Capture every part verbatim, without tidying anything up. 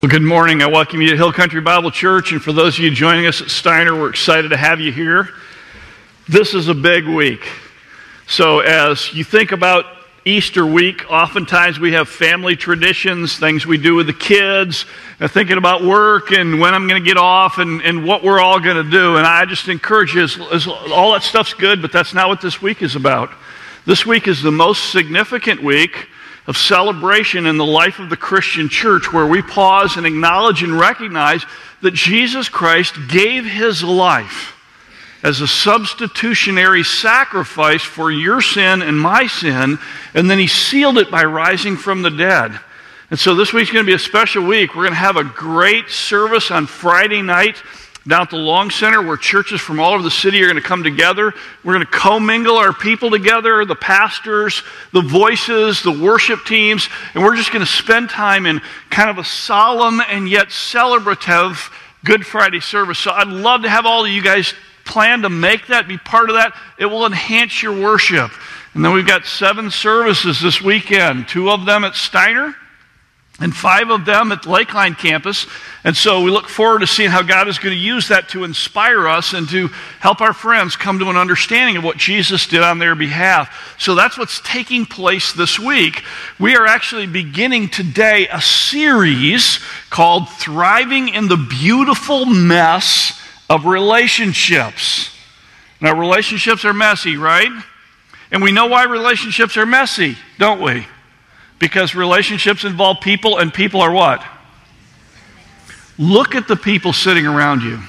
Well, good morning. I welcome you to Hill Country Bible Church, and for those of you joining us at Steiner, we're excited to have you here. This is a big week. So as you think about Easter week, oftentimes we have family traditions, things we do with the kids, and thinking about work and when I'm going to get off and, and what we're all going to do. And I just encourage you, as, as all that stuff's good, but that's not what this week is about. This week is the most significant week of celebration in the life of the Christian church, where we pause and acknowledge and recognize that Jesus Christ gave his life as a substitutionary sacrifice for your sin and my sin, and then he sealed it by rising from the dead. And so this week's going to be a special week. We're going to have a great service on Friday night down at the Long Center, where churches from all over the city are going to come together. We're going to commingle our people together, the pastors, the voices, the worship teams, and we're just going to spend time in kind of a solemn and yet celebrative Good Friday service. So I'd love to have all of you guys plan to make that, be part of that. It will enhance your worship. And then we've got seven services this weekend, two of them at Steiner and five of them at the Lakeline campus. And so we look forward to seeing how God is going to use that to inspire us and to help our friends come to an understanding of what Jesus did on their behalf. So that's what's taking place this week. We are actually beginning today a series called Thriving in the Beautiful Mess of Relationships. Now, relationships are messy, right? And we know why relationships are messy, don't we? Because relationships involve people, and people are what? Look at the people sitting around you.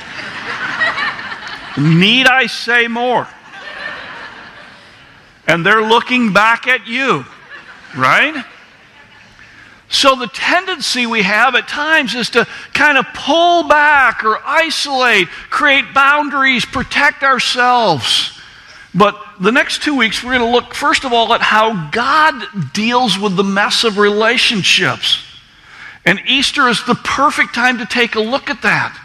Need I say more? And they're looking back at you, right? So the tendency we have at times is to kind of pull back or isolate, create boundaries, protect ourselves. But the next two weeks, we're going to look, first of all, at how God deals with the mess of relationships. And Easter is the perfect time to take a look at that.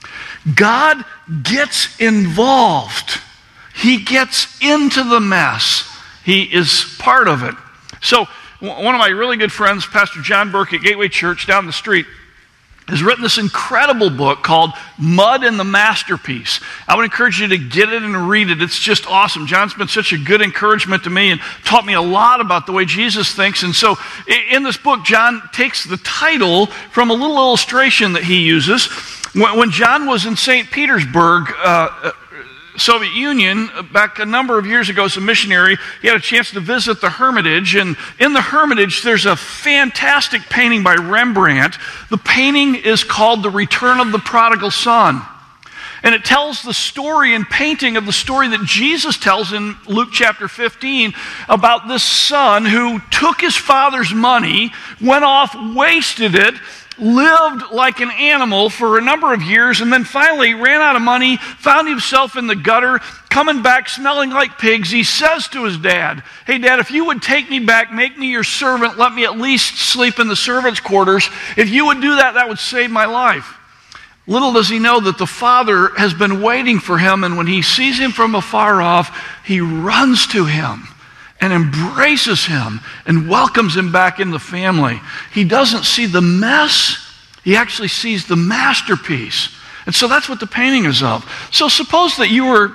God gets involved. He gets into the mess. He is part of it. So, one of my really good friends, Pastor John Burke at Gateway Church down the street, has written this incredible book called Mud and the Masterpiece. I would encourage you to get it and read it. It's just awesome. John's been such a good encouragement to me and taught me a lot about the way Jesus thinks. And so in this book, John takes the title from a little illustration that he uses. When John was in Saint Petersburg, uh, Soviet Union, back a number of years ago as a missionary, he had a chance to visit the Hermitage, and in the Hermitage there's a fantastic painting by Rembrandt. The painting is called The Return of the Prodigal Son, and it tells the story and painting of the story that Jesus tells in Luke chapter fifteen about this son who took his father's money, went off, wasted it, lived like an animal for a number of years, and then finally ran out of money, found himself in the gutter, coming back smelling like pigs. He says to his dad, "Hey, Dad, if you would take me back, make me your servant, let me at least sleep in the servants' quarters. If you would do that, that would save my life." Little does he know that the father has been waiting for him, and when he sees him from afar off, he runs to him and embraces him and welcomes him back in the family. He doesn't see the mess, he actually sees the masterpiece. And so that's what the painting is of. So suppose that you were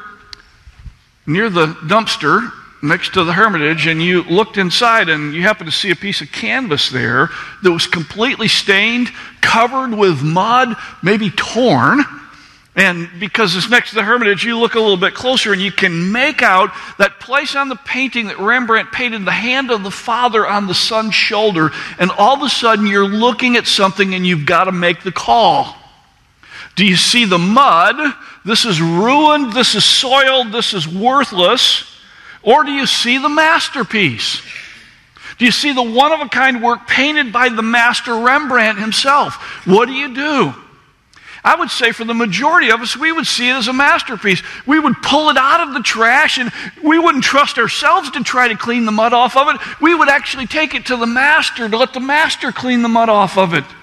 near the dumpster next to the Hermitage and you looked inside and you happened to see a piece of canvas there that was completely stained, covered with mud, maybe torn. And because it's next to the Hermitage, you look a little bit closer and you can make out that place on the painting that Rembrandt painted, the hand of the father on the son's shoulder. And all of a sudden you're looking at something and you've got to make the call. Do you see the mud? This is ruined, this is soiled, this is worthless. Or do you see the masterpiece? Do you see the one-of-a-kind work painted by the master Rembrandt himself? What do you do? I would say for the majority of us, we would see it as a masterpiece. We would pull it out of the trash, and we wouldn't trust ourselves to try to clean the mud off of it. We would actually take it to the master to let the master clean the mud off of it.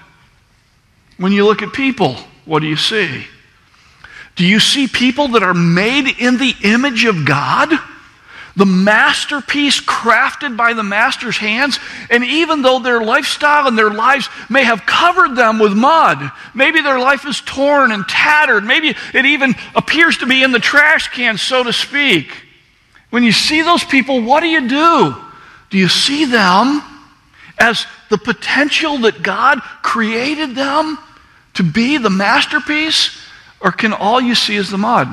When you look at people, what do you see? Do you see people that are made in the image of God? the masterpiece crafted by the master's hands. And even though their lifestyle and their lives may have covered them with mud, maybe their life is torn and tattered, maybe it even appears to be in the trash can, so to speak. When you see those people, what do you do? Do you see them as the potential that God created them to be, the masterpiece? Or can all you see is the mud?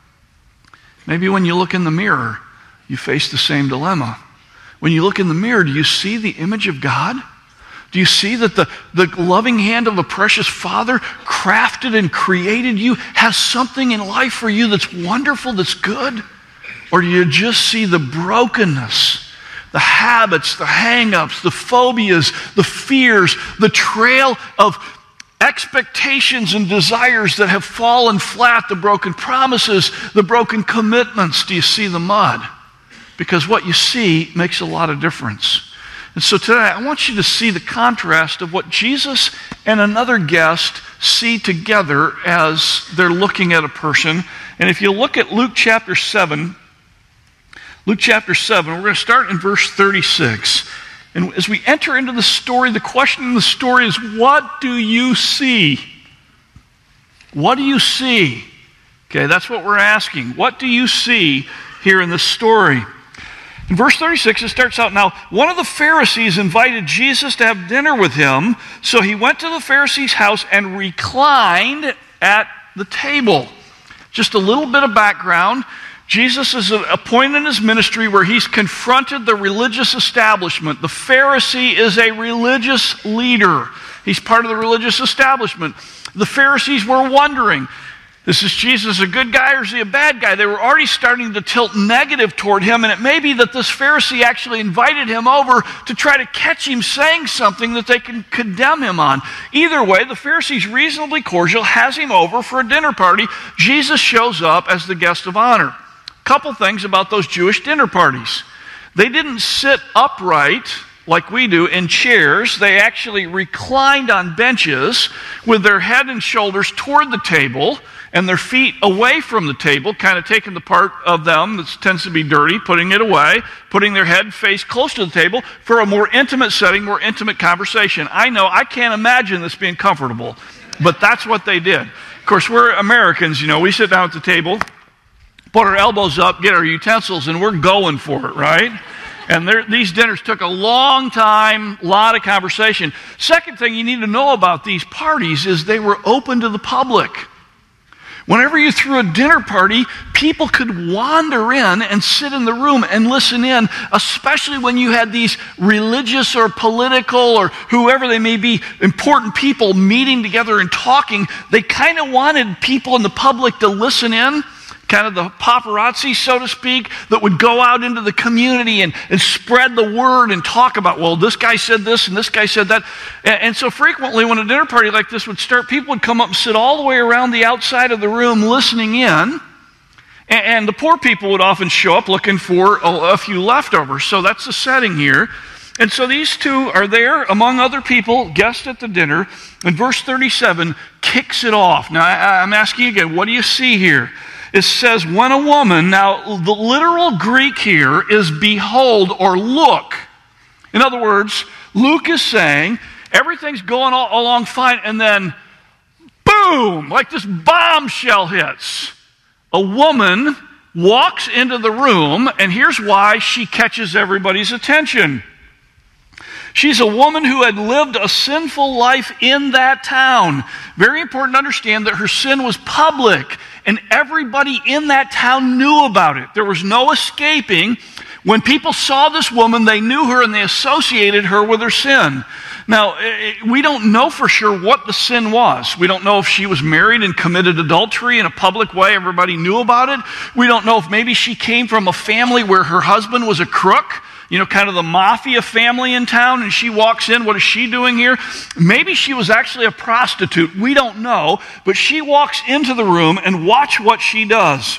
Maybe when you look in the mirror, you face the same dilemma. When you look in the mirror, do you see the image of God? Do you see that the, the loving hand of a precious Father crafted and created you, has something in life for you that's wonderful, that's good? Or do you just see the brokenness, the habits, the hang-ups, the phobias, the fears, the trail of expectations and desires that have fallen flat, the broken promises, the broken commitments? Do you see the mud? Because what you see makes a lot of difference. And so today I want you to see the contrast of what Jesus and another guest see together as they're looking at a person. And if you look at Luke chapter seven, Luke chapter seven, we're going to start in verse thirty-six. And as we enter into the story, the question in the story is, what do you see? What do you see? Okay, that's what we're asking. What do you see here in this story? In verse thirty-six, it starts out, now, one of the Pharisees invited Jesus to have dinner with him, so he went to the Pharisee's house and reclined at the table. Just a little bit of background. Jesus is at a point in his ministry where he's confronted the religious establishment. The Pharisee is a religious leader. He's part of the religious establishment. The Pharisees were wondering, is this Jesus a good guy or is he a bad guy? They were already starting to tilt negative toward him, and it may be that this Pharisee actually invited him over to try to catch him saying something that they can condemn him on. Either way, the Pharisee's reasonably cordial, has him over for a dinner party. Jesus shows up as the guest of honor. Couple things about those Jewish dinner parties. They didn't sit upright like we do in chairs. They actually reclined on benches with their head and shoulders toward the table and their feet away from the table, kind of taking the part of them that tends to be dirty, putting it away, putting their head and face close to the table for a more intimate setting, more intimate conversation. I know, I can't imagine this being comfortable, but that's what they did. Of course, we're Americans, you know, we sit down at the table, put our elbows up, get our utensils, and we're going for it, right? And there, these dinners took a long time, a lot of conversation. Second thing you need to know about these parties is they were open to the public. Whenever you threw a dinner party, people could wander in and sit in the room and listen in, especially when you had these religious or political or whoever they may be, important people meeting together and talking. They kind of wanted people in the public to listen in. Kind of the paparazzi, so to speak, that would go out into the community and, and spread the word and talk about, well, this guy said this and this guy said that. And, and so frequently when a dinner party like this would start, people would come up and sit all the way around the outside of the room listening in. And, and the poor people would often show up looking for a, a few leftovers. So that's the setting here. And so these two are there, among other people, guests at the dinner. And verse thirty-seven kicks it off. Now, I, I'm asking you again, what do you see here? It says, when a woman, now the literal Greek here is behold or look. In other words, Luke is saying everything's going all along fine, and then boom, like this bombshell hits. A woman walks into the room, and here's why she catches everybody's attention. She's a woman who had lived a sinful life in that town. Very important to understand that her sin was public, and everybody in that town knew about it. There was no escaping. When people saw this woman, they knew her and they associated her with her sin. Now, we don't know for sure what the sin was. We don't know if she was married and committed adultery in a public way. Everybody knew about it. We don't know if maybe she came from a family where her husband was a crook. You know, kind of the mafia family in town, and she walks in. What is she doing here? Maybe she was actually a prostitute. We don't know, but she walks into the room, and watch what she does.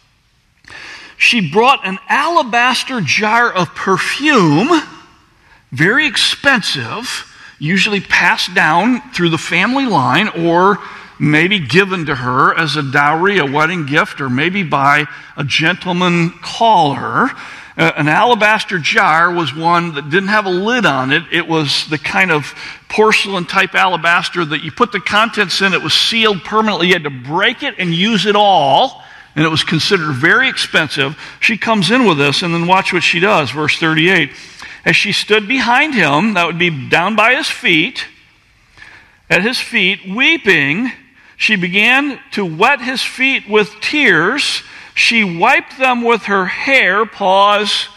She brought an alabaster jar of perfume, very expensive, usually passed down through the family line, or maybe given to her as a dowry, a wedding gift, or maybe by a gentleman caller. Uh, an alabaster jar was one that didn't have a lid on it. It was the kind of porcelain-type alabaster that you put the contents in. It was sealed permanently. You had to break it and use it all, and it was considered very expensive. She comes in with this, and then watch what she does. Verse thirty-eight. As she stood behind him, that would be down by his feet, at his feet, weeping, she began to wet his feet with tears. She wiped them with her hair. Pause.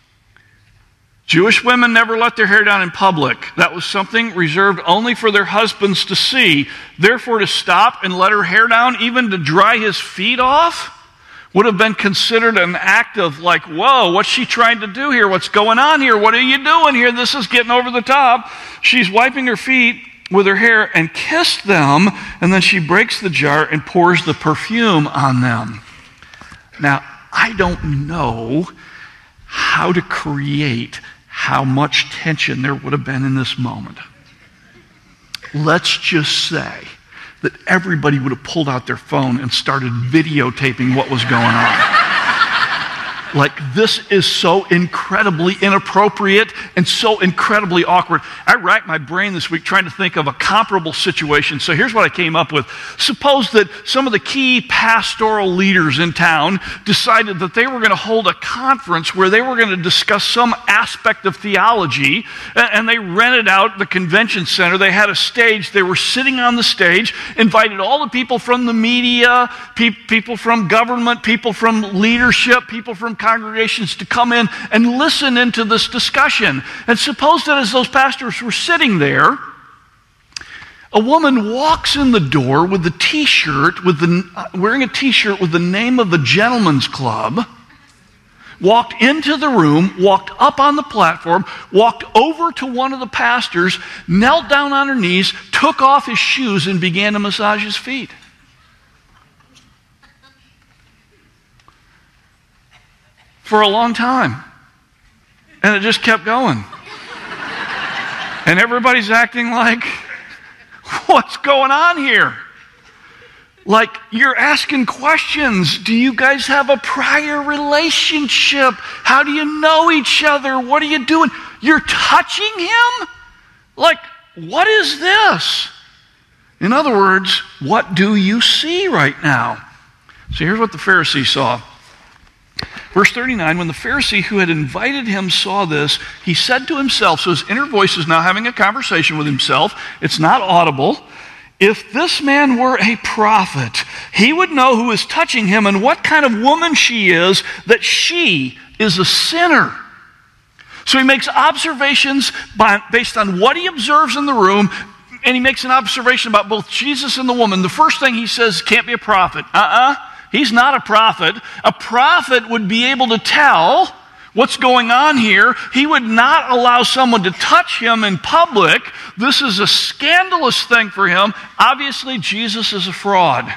Jewish women never let their hair down in public. That was something reserved only for their husbands to see. Therefore, to stop and let her hair down, even to dry his feet off, would have been considered an act of like, whoa, what's she trying to do here? What's going on here? What are you doing here? This is getting over the top. She's wiping her feet with her hair and kissed them, and then she breaks the jar and pours the perfume on them. Now, I don't know how to create how much tension there would have been in this moment. Let's just say that everybody would have pulled out their phone and started videotaping what was going on. Like, this is so incredibly inappropriate and so incredibly awkward. I racked my brain this week trying to think of a comparable situation. So here's what I came up with. Suppose that some of the key pastoral leaders in town decided that they were going to hold a conference where they were going to discuss some aspect of theology, and they rented out the convention center. They had a stage. They were sitting on the stage, invited all the people from the media, pe- people from government, people from leadership, people from congregations to come in and listen into this discussion. And suppose that as those pastors were sitting there, a woman walks in the door with a t-shirt, with the, uh, wearing a t-shirt with the name of the Gentleman's Club, walked into the room, walked up on the platform, walked over to one of the pastors, knelt down on her knees, took off his shoes, and began to massage his feet. For a long time. And it just kept going. And everybody's acting like, what's going on here? Like, you're asking questions. Do you guys have a prior relationship? How do you know each other? What are you doing? You're touching him? Like, what is this? In other words, what do you see right now? So here's what the Pharisee saw. Verse thirty-nine, when the Pharisee who had invited him saw this, he said to himself, so his inner voice is now having a conversation with himself. It's not audible. If this man were a prophet, he would know who is touching him and what kind of woman she is, that she is a sinner. So he makes observations by, based on what he observes in the room, and he makes an observation about both Jesus and the woman. The first thing he says, can't be a prophet. Uh-uh. He's not a prophet. A prophet would be able to tell what's going on here. He would not allow someone to touch him in public. This is a scandalous thing for him. Obviously, Jesus is a fraud.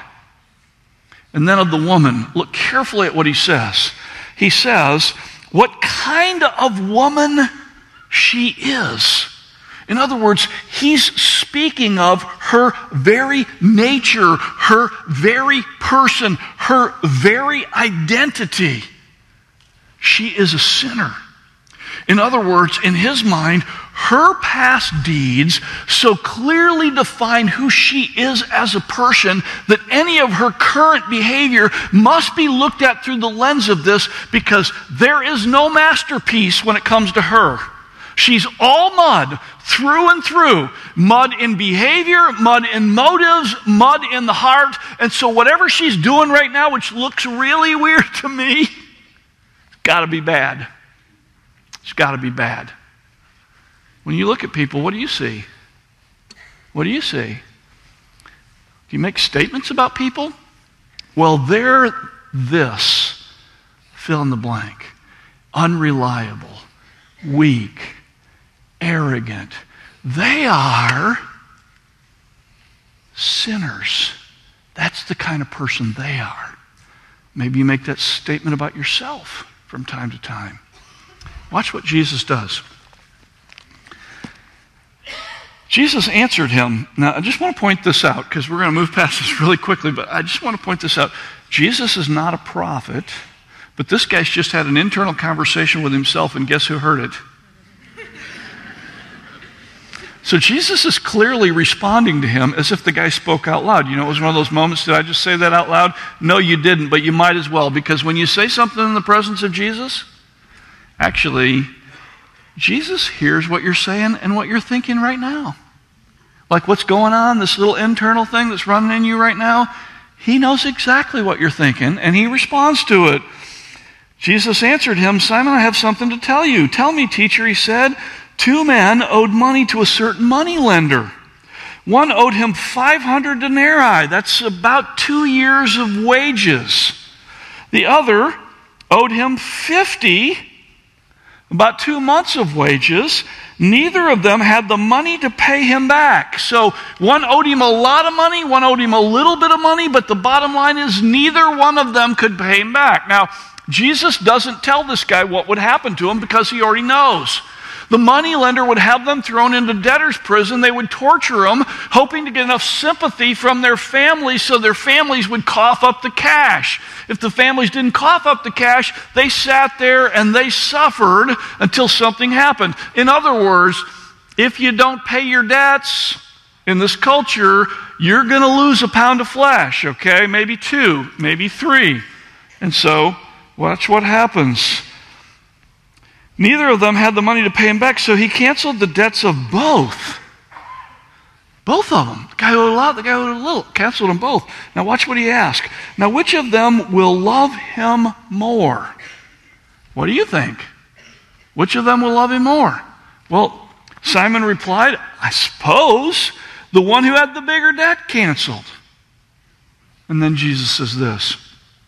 And then of the woman, look carefully at what he says. He says, what kind of woman she is. In other words, he's speaking of her very nature, her very person, her very identity. She is a sinner. In other words, in his mind, her past deeds so clearly define who she is as a person that any of her current behavior must be looked at through the lens of this, because there is no masterpiece when it comes to her. She's all mud through and through. Mud in behavior, mud in motives, mud in the heart. And so whatever she's doing right now, which looks really weird to me, it's got to be bad. It's got to be bad. When you look at people, what do you see? What do you see? Do you make statements about people? Well, they're this. Fill in the blank. Unreliable. Weak. Arrogant. They are sinners. That's the kind of person they are. Maybe you make that statement about yourself from time to time. Watch what Jesus does. Jesus answered him. Now, I just want to point this out, because we're going to move past this really quickly, but I just want to point this out. Jesus is not a prophet, But this guy's just had an internal conversation with himself, and guess who heard it? So Jesus is clearly responding to him as if the guy spoke out loud. You know, it was one of those moments, did I just say that out loud? No, you didn't, but you might as well, because when you say something in the presence of Jesus, actually, Jesus hears what you're saying and what you're thinking right now. Like what's going on, this little internal thing that's running in you right now, he knows exactly what you're thinking, and he responds to it. Jesus answered him, Simon, I have something to tell you. Tell me, teacher, he said. Two men owed money to a certain money lender. One owed him five hundred denarii. That's about two years of wages. The other owed him fifty, about two months of wages. Neither of them had the money to pay him back. So one owed him a lot of money, one owed him a little bit of money, but the bottom line is neither one of them could pay him back. Now, Jesus doesn't tell this guy what would happen to him because he already knows. The money lender would have them thrown into debtor's prison. They would torture them, hoping to get enough sympathy from their families so their families would cough up the cash. If the families didn't cough up the cash, they sat there and they suffered until something happened. In other words, if you don't pay your debts in this culture, you're going to lose a pound of flesh, okay? Maybe two, maybe three. And so, watch what happens. Neither of them had the money to pay him back, so he canceled the debts of both. Both of them. The guy owed a lot, the guy owed a little. Canceled them both. Now watch what he asked. Now which of them will love him more? What do you think? Which of them will love him more? Well, Simon replied, I suppose the one who had the bigger debt canceled. And then Jesus says this,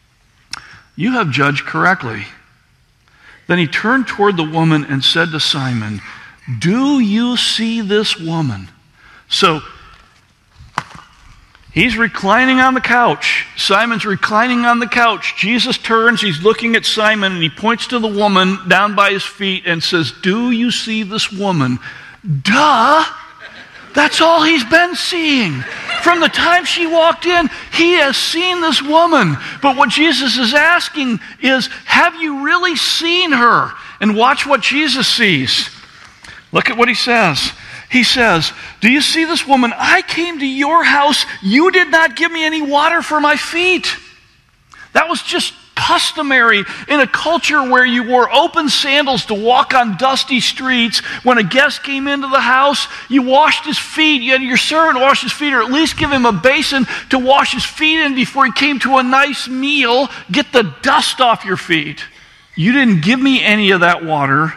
you have judged correctly. Then he turned toward the woman and said to Simon, do you see this woman? So, he's reclining on the couch. Simon's reclining on the couch. Jesus turns, he's looking at Simon, and he points to the woman down by his feet and says, do you see this woman? Duh! That's all he's been seeing. From the time she walked in, he has seen this woman. But what Jesus is asking is, have you really seen her? And watch what Jesus sees. Look at what he says. He says, do you see this woman? I came to your house. You did not give me any water for my feet. That was just customary in a culture where you wore open sandals to walk on dusty streets. When a guest came into the house, you washed his feet. You had your servant wash his feet, or at least give him a basin to wash his feet in before he came to a nice meal. Get the dust off your feet. You didn't give me any of that water.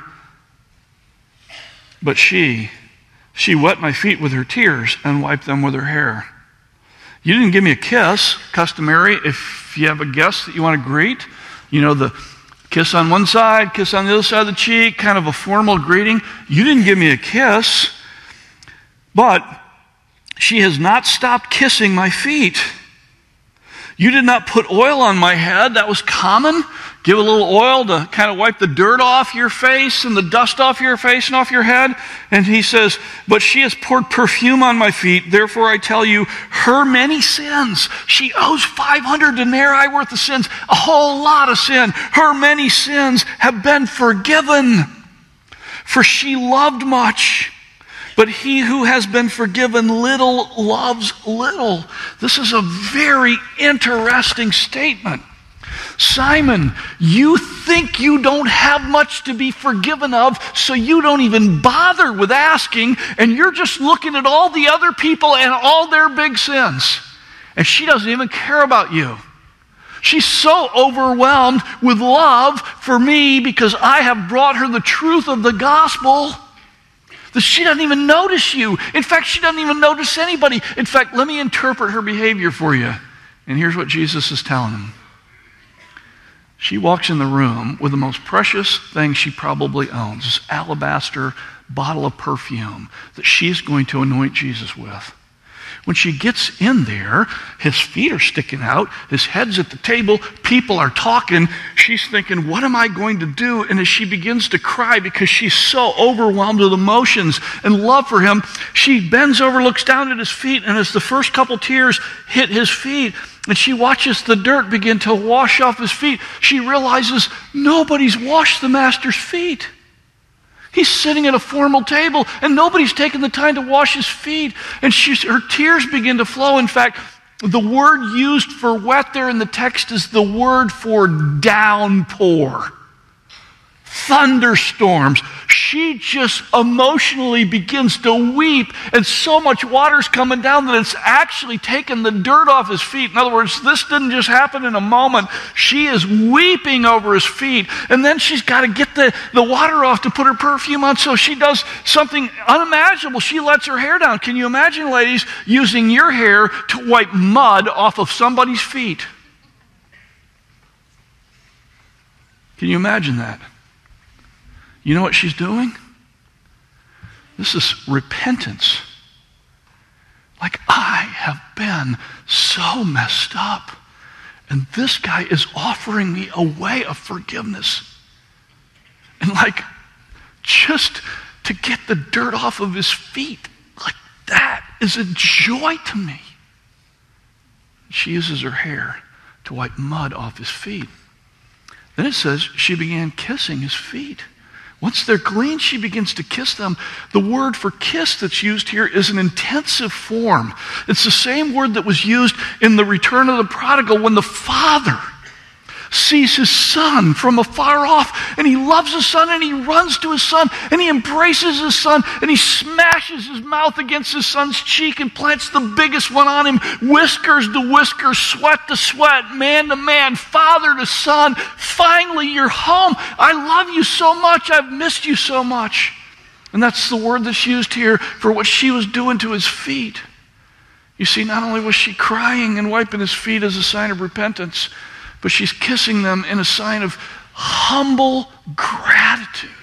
But she, she wet my feet with her tears and wiped them with her hair. You didn't give me a kiss, customary if you have a guest that you want to greet. You know, the kiss on one side, kiss on the other side of the cheek, kind of a formal greeting. You didn't give me a kiss. But she has not stopped kissing my feet. You did not put oil on my head. That was common. Give a little oil to kind of wipe the dirt off your face and the dust off your face and off your head. And he says, but she has poured perfume on my feet. Therefore I tell you, her many sins. She owes five hundred denarii worth of sins. A whole lot of sin. Her many sins have been forgiven. For she loved much. But he who has been forgiven little loves little. This is a very interesting statement. Simon, you think you don't have much to be forgiven of, so you don't even bother with asking, and you're just looking at all the other people and all their big sins. And she doesn't even care about you. She's so overwhelmed with love for me because I have brought her the truth of the gospel that she doesn't even notice you. In fact, she doesn't even notice anybody. In fact, let me interpret her behavior for you. And here's what Jesus is telling him. She walks in the room with the most precious thing she probably owns, this alabaster bottle of perfume that she's going to anoint Jesus with. When she gets in there, his feet are sticking out, his head's at the table, people are talking. She's thinking, what am I going to do? And as she begins to cry because she's so overwhelmed with emotions and love for him, she bends over, looks down at his feet, and as the first couple tears hit his feet, and she watches the dirt begin to wash off his feet, she realizes nobody's washed the master's feet. He's sitting at a formal table, and nobody's taken the time to wash his feet. And she, her tears begin to flow. In fact, the word used for wet there in the text is the word for downpour. Thunderstorms. She just emotionally begins to weep, and so much water's coming down that it's actually taken the dirt off his feet. In other words, this didn't just happen in a moment. She is weeping over his feet, and then she's got to get the, the water off to put her perfume on, so she does something unimaginable. She lets her hair down. Can you imagine, ladies, using your hair to wipe mud off of somebody's feet? Can you imagine that? You know what she's doing? This is repentance. Like, I have been so messed up, and this guy is offering me a way of forgiveness. And like, just to get the dirt off of his feet, like that is a joy to me. She uses her hair to wipe mud off his feet. Then it says she began kissing his feet. Once they're clean, she begins to kiss them. The word for kiss that's used here is an intensive form. It's the same word that was used in the return of the prodigal when the father sees his son from afar off, and he loves his son, and he runs to his son, and he embraces his son, and he smashes his mouth against his son's cheek and plants the biggest one on him, whiskers to whiskers, sweat to sweat, man to man, father to son. Finally, you're home. I love you so much. I've missed you so much. And that's the word that's used here for what she was doing to his feet. You see, not only was she crying and wiping his feet as a sign of repentance, but she's kissing them in a sign of humble gratitude.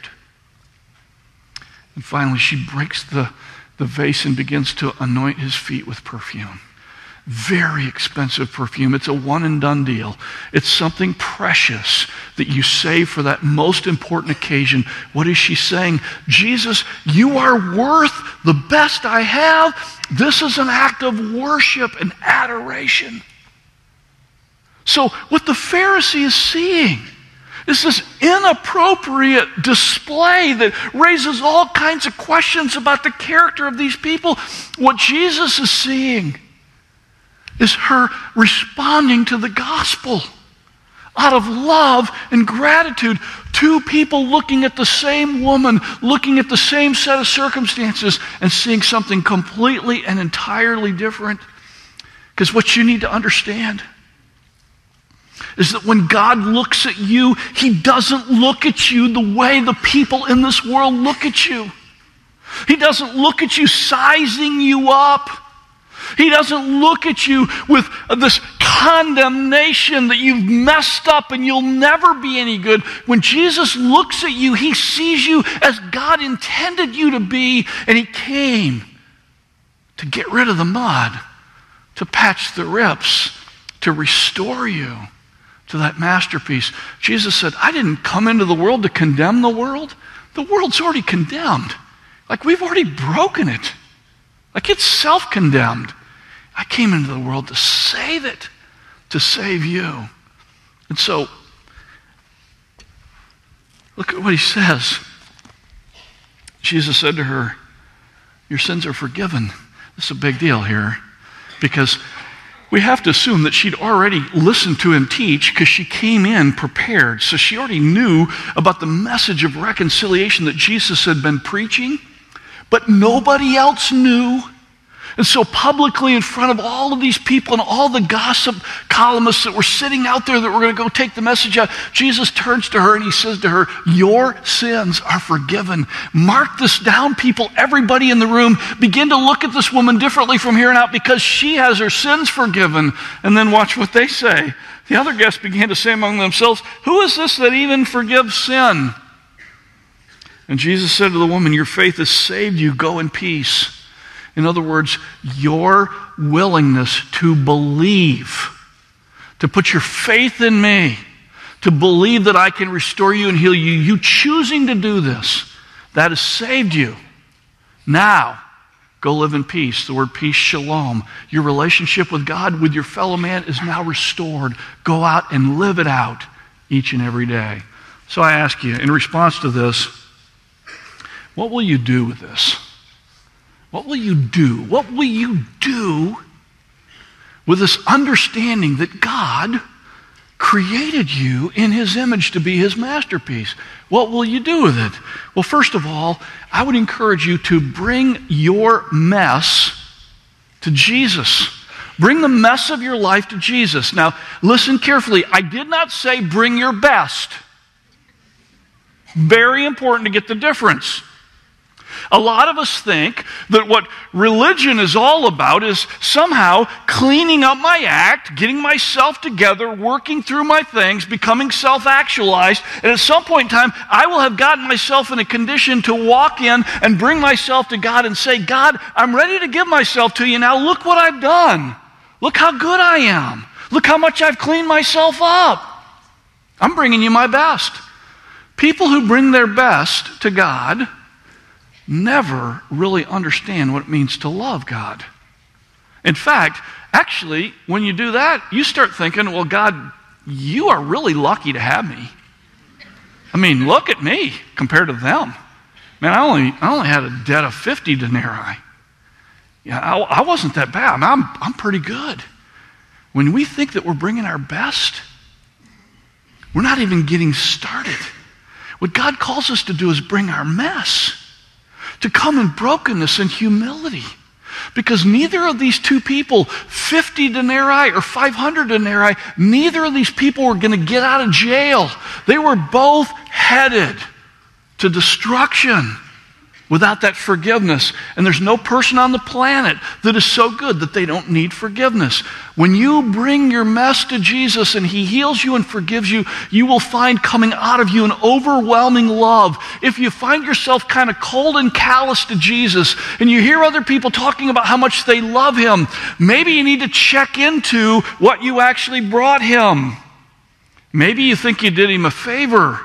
And finally, she breaks the, the vase and begins to anoint his feet with perfume. Very expensive perfume. It's a one and done deal. It's something precious that you save for that most important occasion. What is she saying? Jesus, you are worth the best I have. This is an act of worship and adoration. So what the Pharisee is seeing is this inappropriate display that raises all kinds of questions about the character of these people. What Jesus is seeing is her responding to the gospel out of love and gratitude. Two people looking at the same woman, looking at the same set of circumstances, and seeing something completely and entirely different. Because what you need to understand is that when God looks at you, He doesn't look at you the way the people in this world look at you. He doesn't look at you sizing you up. He doesn't look at you with this condemnation that you've messed up and you'll never be any good. When Jesus looks at you, He sees you as God intended you to be, and He came to get rid of the mud, to patch the rips, to restore you to that masterpiece. Jesus said, I didn't come into the world to condemn the world. The world's already condemned. Like, we've already broken it. Like, it's self-condemned. I came into the world to save it, to save you. And so, look at what He says. Jesus said to her, your sins are forgiven. This is a big deal here, because we have to assume that she'd already listened to Him teach, because she came in prepared. So she already knew about the message of reconciliation that Jesus had been preaching, but nobody else knew. And so publicly in front of all of these people and all the gossip columnists that were sitting out there that were going to go take the message out, Jesus turns to her and He says to her, your sins are forgiven. Mark this down, people. Everybody in the room, begin to look at this woman differently from here on out, because she has her sins forgiven. And then watch what they say. The other guests began to say among themselves, who is this that even forgives sin? And Jesus said to the woman, your faith has saved you. Go in peace. In other words, your willingness to believe, to put your faith in me, to believe that I can restore you and heal you, you choosing to do this, that has saved you. Now, go live in peace. The word peace, shalom. Your relationship with God, with your fellow man, is now restored. Go out and live it out each and every day. So I ask you, in response to this, what will you do with this? What will you do? What will you do with this understanding that God created you in his image to be his masterpiece? What will you do with it? Well, first of all, I would encourage you to bring your mess to Jesus. Bring the mess of your life to Jesus. Now, listen carefully. I did not say bring your best. Very important to get the difference. A lot of us think that what religion is all about is somehow cleaning up my act, getting myself together, working through my things, becoming self-actualized, and at some point in time, I will have gotten myself in a condition to walk in and bring myself to God and say, God, I'm ready to give myself to you now. Look what I've done. Look how good I am. Look how much I've cleaned myself up. I'm bringing you my best. People who bring their best to God never really understand what it means to love God. In fact, actually, when you do that, you start thinking, well, God, you are really lucky to have me. I mean, look at me compared to them. Man, I only I only had a debt of fifty denarii. Yeah, I, I wasn't that bad. I'm, I'm pretty good. When we think that we're bringing our best, we're not even getting started. What God calls us to do is bring our mess, to come in brokenness and humility. Because neither of these two people, fifty denarii or five hundred denarii, neither of these people were going to get out of jail. They were both headed to destruction without that forgiveness. And there's no person on the planet that is so good that they don't need forgiveness. When you bring your mess to Jesus and he heals you and forgives you, you will find coming out of you an overwhelming love. If you find yourself kind of cold and callous to Jesus and you hear other people talking about how much they love him, maybe you need to check into what you actually brought him. Maybe you think you did him a favor.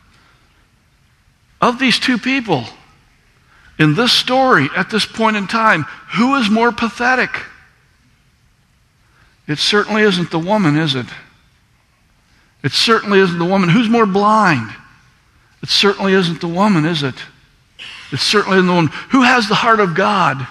Of these two people, in this story, at this point in time, who is more pathetic? It certainly isn't the woman, is it? It certainly isn't the woman. Who's more blind? It certainly isn't the woman, is it? It certainly isn't the woman. Who has the heart of God?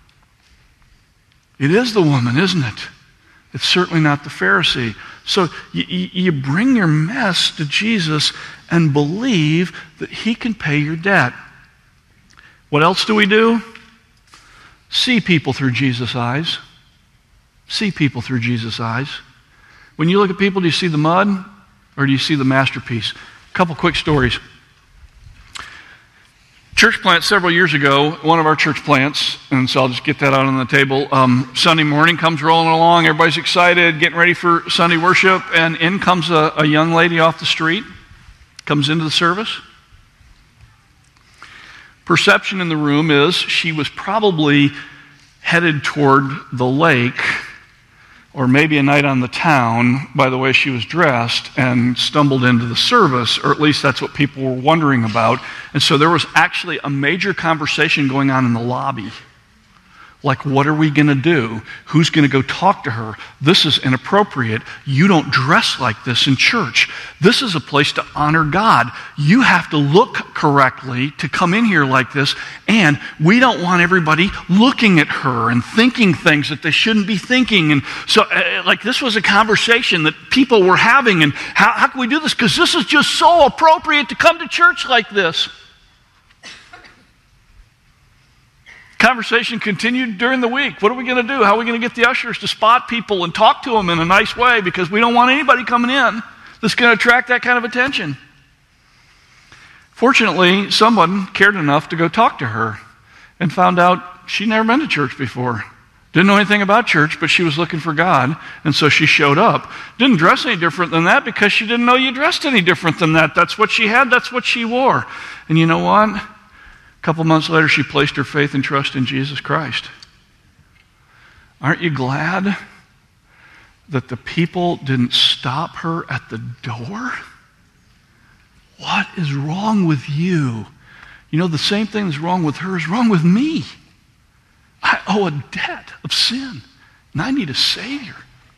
It is the woman, isn't it? It's certainly not the Pharisee. So you, you bring your mess to Jesus and believe that he can pay your debt. What else do we do? See people through Jesus' eyes. See people through Jesus' eyes. When you look at people, do you see the mud or do you see the masterpiece? A couple quick stories. Church plant several years ago, one of our church plants, and so I'll just get that out on the table. Um, Sunday morning comes rolling along, everybody's excited, getting ready for Sunday worship, and in comes a, a young lady off the street, comes into the service. Perception in the room is she was probably headed toward the lake or maybe a night on the town by the way she was dressed and stumbled into the service, or at least that's what people were wondering about. And so there was actually a major conversation going on in the lobby. Like, what are we going to do? Who's going to go talk to her? This is inappropriate. You don't dress like this in church. This is a place to honor God. You have to look correctly to come in here like this, and we don't want everybody looking at her and thinking things that they shouldn't be thinking. And so, uh, like, this was a conversation that people were having, and how, how can we do this? Because this is just so appropriate to come to church like this. Conversation continued during the week. What are we going to do? How are we going to get the ushers to spot people and talk to them in a nice way? Because we don't want anybody coming in that's going to attract that kind of attention. Fortunately, someone cared enough to go talk to her and found out she'd never been to church before. Didn't know anything about church, but she was looking for God, and so she showed up. Didn't dress any different than that because she didn't know you dressed any different than that. That's what she had. That's what she wore. And you know what? A couple months later, she placed her faith and trust in Jesus Christ. Aren't you glad that the people didn't stop her at the door? What is wrong with you? You know, the same thing that's wrong with her is wrong with me. I owe a debt of sin, and I need a Savior.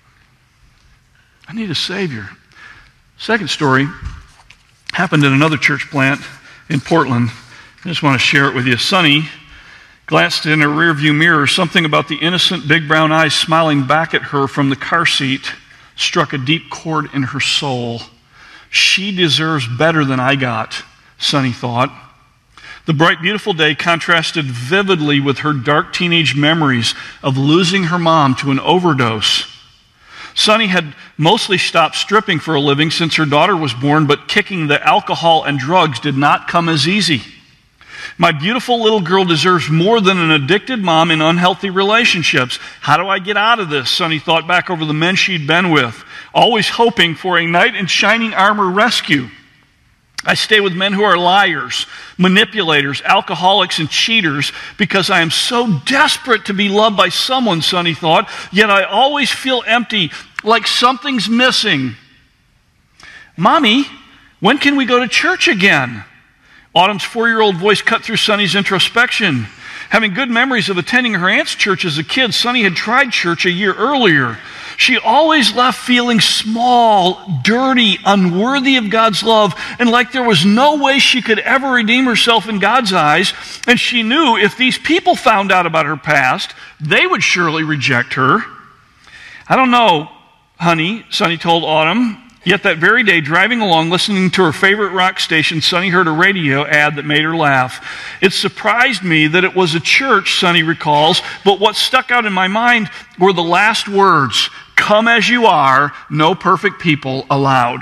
I need a Savior. Second story happened at another church plant in Portland. I just want to share it with you. Sonny glanced in her rearview mirror. Something about the innocent big brown eyes smiling back at her from the car seat struck a deep chord in her soul. She deserves better than I got, Sonny thought. The bright, beautiful day contrasted vividly with her dark teenage memories of losing her mom to an overdose. Sonny had mostly stopped stripping for a living since her daughter was born, but kicking the alcohol and drugs did not come as easy. My beautiful little girl deserves more than an addicted mom in unhealthy relationships. How do I get out of this? Sonny thought back over the men she'd been with, always hoping for a knight in shining armor rescue. I stay with men who are liars, manipulators, alcoholics, and cheaters because I am so desperate to be loved by someone, Sonny thought, yet I always feel empty, like something's missing. Mommy, when can we go to church again? Autumn's four-year-old voice cut through Sonny's introspection. Having good memories of attending her aunt's church as a kid, Sonny had tried church a year earlier. She always left feeling small, dirty, unworthy of God's love, and like there was no way she could ever redeem herself in God's eyes. And she knew if these people found out about her past, they would surely reject her. I don't know, honey, Sonny told Autumn. Yet that very day, driving along, listening to her favorite rock station, Sonny heard a radio ad that made her laugh. It surprised me that it was a church, Sonny recalls, but what stuck out in my mind were the last words, "Come as you are, no perfect people allowed."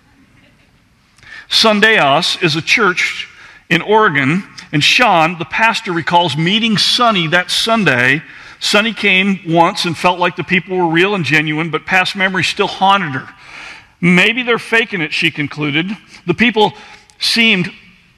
Sundays is a church in Oregon, and Sean, the pastor, recalls meeting Sonny that Sunday. Sonny came once and felt like the people were real and genuine, but past memories still haunted her. Maybe they're faking it, she concluded. The people seemed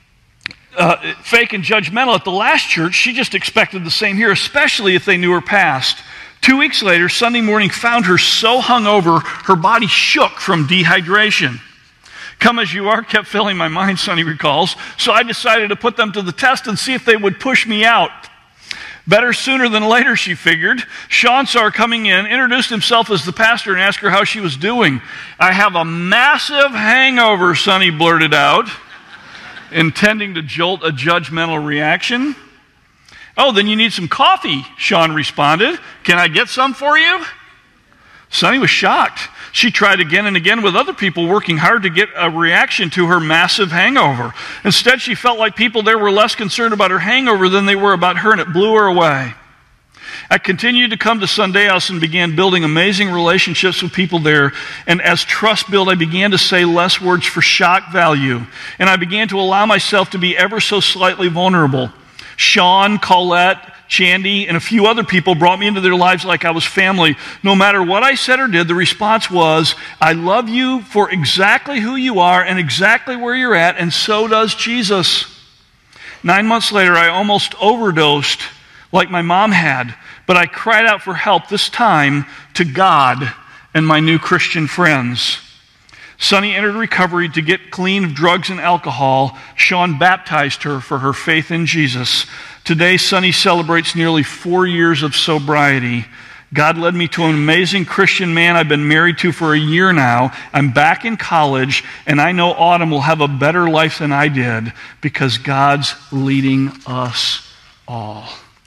uh, fake and judgmental at the last church. She just expected the same here, especially if they knew her past. Two weeks later, Sunday morning found her so hungover, her body shook from dehydration. Come as you are kept filling my mind, Sonny recalls, so I decided to put them to the test and see if they would push me out. Better sooner than later, she figured. Sean saw her coming in, introduced himself as the pastor, and asked her how she was doing. I have a massive hangover, Sonny blurted out, intending to jolt a judgmental reaction. Oh, then you need some coffee, Sean responded. Can I get some for you? Sonny was shocked. She tried again and again with other people working hard to get a reaction to her massive hangover. Instead, she felt like people there were less concerned about her hangover than they were about her, and it blew her away. I continued to come to Sundays and began building amazing relationships with people there. And as trust built, I began to say less words for shock value. And I began to allow myself to be ever so slightly vulnerable. Sean, Colette, Chandy, and a few other people brought me into their lives like I was family. No matter what I said or did, the response was, I love you for exactly who you are and exactly where you're at, and so does Jesus. Nine months later, I almost overdosed like my mom had, but I cried out for help, this time to God and my new Christian friends. Sonny entered recovery to get clean of drugs and alcohol. Sean baptized her for her faith in Jesus. Today, Sonny celebrates nearly four years of sobriety. God led me to an amazing Christian man I've been married to for a year now. I'm back in college, and I know Autumn will have a better life than I did because God's leading us all.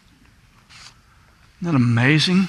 Isn't that amazing?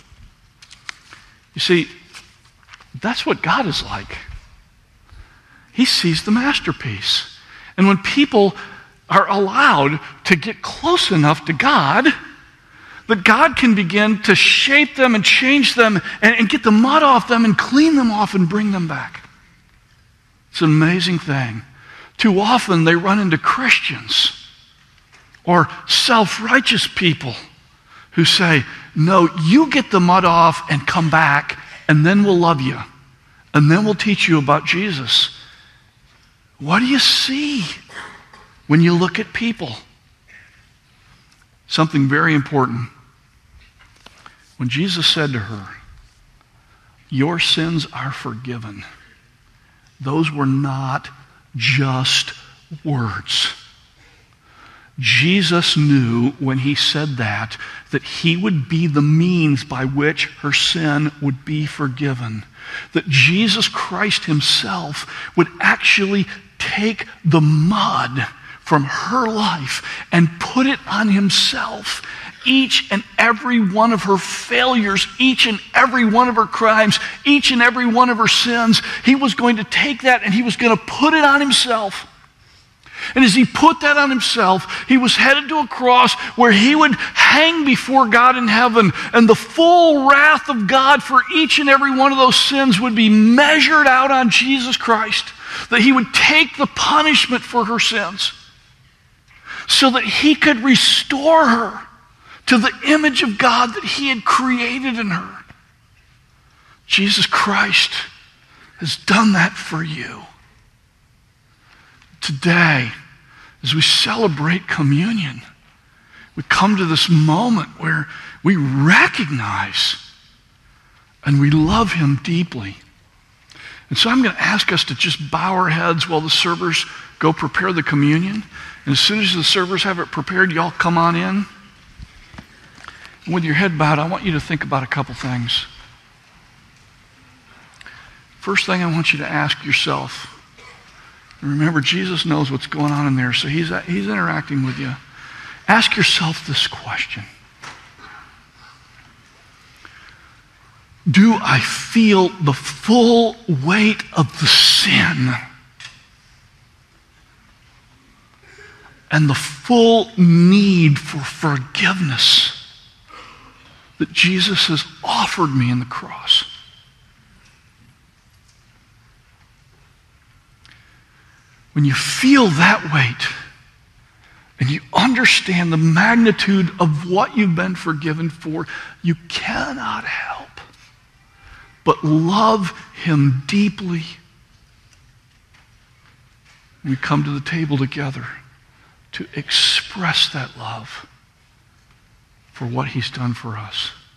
You see, that's what God is like. He sees the masterpiece. And when people are allowed to get close enough to God, that God can begin to shape them and change them and, and get the mud off them and clean them off and bring them back. It's an amazing thing. Too often they run into Christians or self-righteous people who say, no, you get the mud off and come back, and then we'll love you. And then we'll teach you about Jesus. What do you see when you look at people? Something very important. when Jesus said to her, "Your sins are forgiven," those were not just words. Jesus knew when he said that, that he would be the means by which her sin would be forgiven. That Jesus Christ himself would actually take the mud from her life and put it on himself. Each and every one of her failures, each and every one of her crimes, each and every one of her sins, he was going to take that and he was going to put it on himself. And as he put that on himself, he was headed to a cross where he would hang before God in heaven, and the full wrath of God for each and every one of those sins would be measured out on Jesus Christ, that he would take the punishment for her sins so that he could restore her to the image of God that he had created in her. Jesus Christ has done that for you. Today, as we celebrate communion, we come to this moment where we recognize and we love him deeply. And so I'm going to ask us to just bow our heads while the servers go prepare the communion. And as soon as the servers have it prepared, y'all come on in. And with your head bowed, I want you to think about a couple things. First thing I want you to ask yourself, and remember, Jesus knows what's going on in there, so he's, he's interacting with you. Ask yourself this question. Do I feel the full weight of the sin and the full need for forgiveness that Jesus has offered me in the cross? When you feel that weight and you understand the magnitude of what you've been forgiven for, you cannot help but love him deeply. We come to the table together to express that love for what he's done for us.